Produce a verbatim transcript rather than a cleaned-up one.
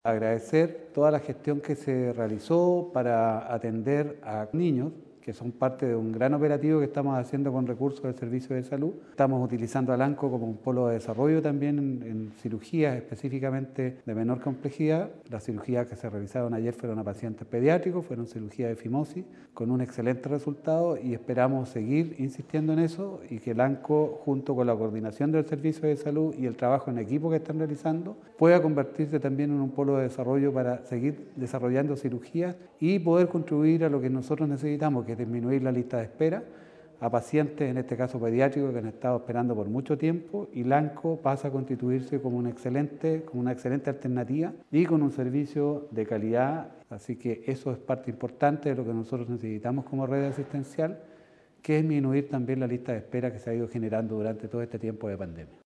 Agradecer toda la gestión que se realizó para atender a niños, que son parte de un gran operativo que estamos haciendo con recursos del Servicio de Salud. Estamos utilizando a Lanco como un polo de desarrollo también en, en cirugías específicamente de menor complejidad. Las cirugías que se realizaron ayer fueron a pacientes pediátricos, fueron cirugías de fimosis, con un excelente resultado y esperamos seguir insistiendo en eso y que Lanco, junto con la coordinación del Servicio de Salud y el trabajo en equipo que están realizando, pueda convertirse también en un polo de desarrollo para seguir desarrollando cirugías y poder contribuir a lo que nosotros necesitamos, que es disminuir la lista de espera a pacientes, en este caso pediátricos, que han estado esperando por mucho tiempo, y Lanco pasa a constituirse como, un excelente, como una excelente alternativa y con un servicio de calidad. Así que eso es parte importante de lo que nosotros necesitamos como red asistencial, que es disminuir también la lista de espera que se ha ido generando durante todo este tiempo de pandemia.